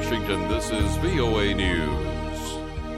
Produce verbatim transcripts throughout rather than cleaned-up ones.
Washington, this is V O A News.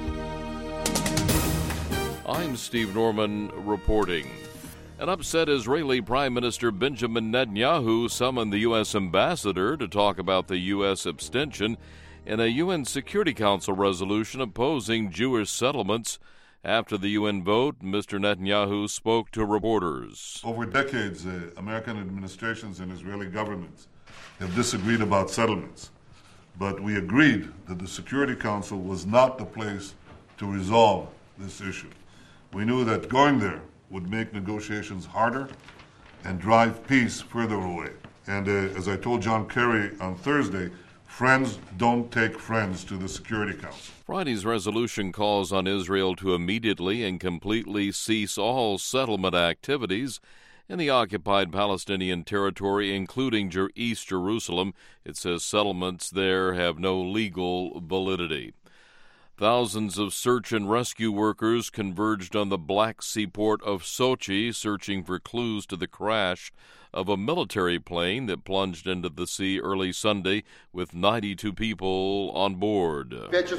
I'm Steve Norman reporting. An upset Israeli Prime Minister Benjamin Netanyahu summoned the U S ambassador to talk about the U S abstention in a U N Security Council resolution opposing Jewish settlements. After the U N vote, Mister Netanyahu spoke to reporters. Over decades, uh, American administrations and Israeli governments have disagreed about settlements, but we agreed that the Security Council was not the place to resolve this issue. We knew that going there would make negotiations harder and drive peace further away. And uh, as I told John Kerry on Thursday, friends don't take friends to the Security Council. Friday's resolution calls on Israel to immediately and completely cease all settlement activities in the occupied Palestinian territory, including East Jerusalem. It says settlements there have no legal validity. Thousands of search and rescue workers converged on the Black Sea port of Sochi, searching for clues to the crash of a military plane that plunged into the sea early Sunday with ninety-two people on board.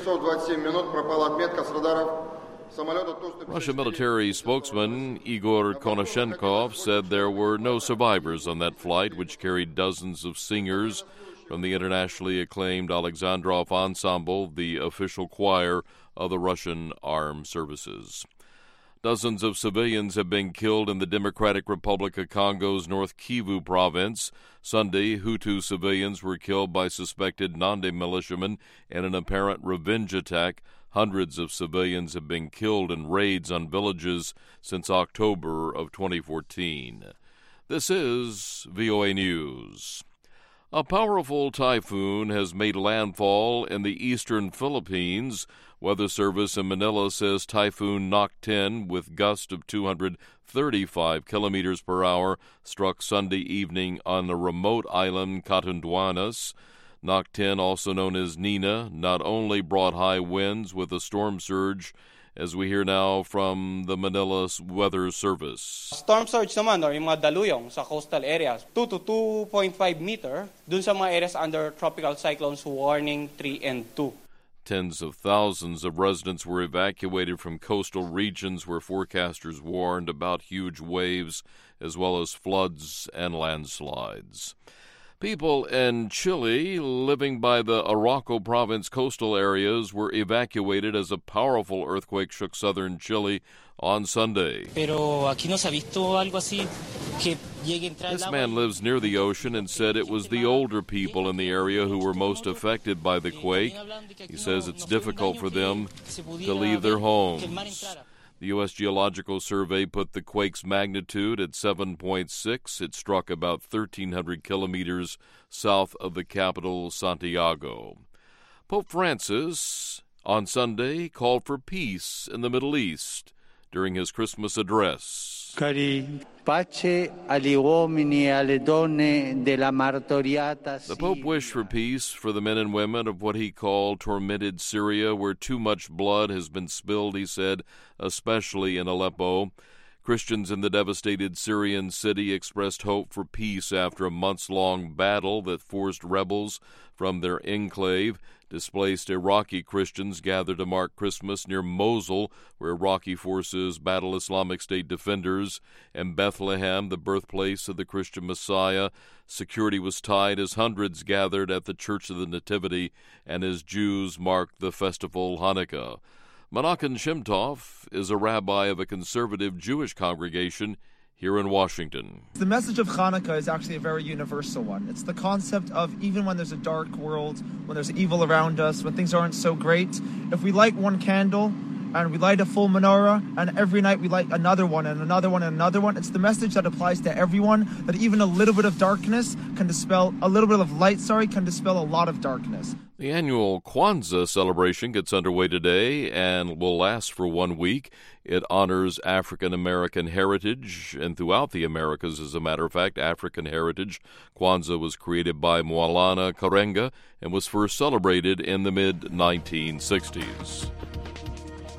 Russian military spokesman Igor Konashenkov said there were no survivors on that flight, which carried dozens of singers from the internationally acclaimed Alexandrov Ensemble, the official choir of the Russian Armed Services. Dozens of civilians have been killed in the Democratic Republic of Congo's North Kivu province. Sunday, Hutu civilians were killed by suspected Nande militiamen in an apparent revenge attack. Hundreds of civilians have been killed in raids on villages since October of twenty fourteen. This is V O A News. A powerful typhoon has made landfall in the eastern Philippines. Weather Service in Manila says Typhoon Noctin, with gusts of two hundred thirty-five kilometers per hour, struck Sunday evening on the remote island Catanduanes. Noctin, also known as Nina, not only brought high winds with a storm surge, as we hear now from the Manila Weather Service. Storm surge naman, or yung mga daluyong sa coastal areas, two to two point five meter, dun sa mga areas under tropical cyclones warning three and two. Tens of thousands of residents were evacuated from coastal regions where forecasters warned about huge waves as well as floods and landslides. People in Chile living by the Arauco province coastal areas were evacuated as a powerful earthquake shook southern Chile on Sunday. Pero aquí no se ha visto algo así que llegue a entrar. This man lives near the ocean and said it was the older people in the area who were most affected by the quake. He says it's difficult for them to leave their homes. The U S Geological Survey put the quake's magnitude at seven point six. It struck about thirteen hundred kilometers south of the capital, Santiago. Pope Francis, on Sunday, called for peace in the Middle East during his Christmas address. Cari pace agli uomini e alle donne della martoriata. The Pope wished for peace for the men and women of what he called tormented Syria, where too much blood has been spilled, he said, especially in Aleppo. Christians in the devastated Syrian city expressed hope for peace after a months-long battle that forced rebels from their enclave. Displaced Iraqi Christians gathered to mark Christmas near Mosul, where Iraqi forces battle Islamic State defenders, and Bethlehem, the birthplace of the Christian Messiah. Security was tight as hundreds gathered at the Church of the Nativity and as Jews marked the festival Hanukkah. Menachem Shemtov is a rabbi of a conservative Jewish congregation here in Washington. The message of Hanukkah is actually a very universal one. It's the concept of even when there's a dark world, when there's evil around us, when things aren't so great, if we light one candle and we light a full menorah, and every night we light another one and another one and another one, it's the message that applies to everyone, that even a little bit of darkness can dispel, a little bit of light, sorry, can dispel a lot of darkness. The annual Kwanzaa celebration gets underway today and will last for one week. It honors African American heritage, and throughout the Americas, as a matter of fact, African heritage. Kwanzaa was created by Maulana Karenga and was first celebrated in the mid nineteen sixties.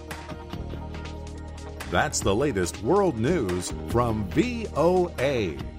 That's the latest world news from V O A.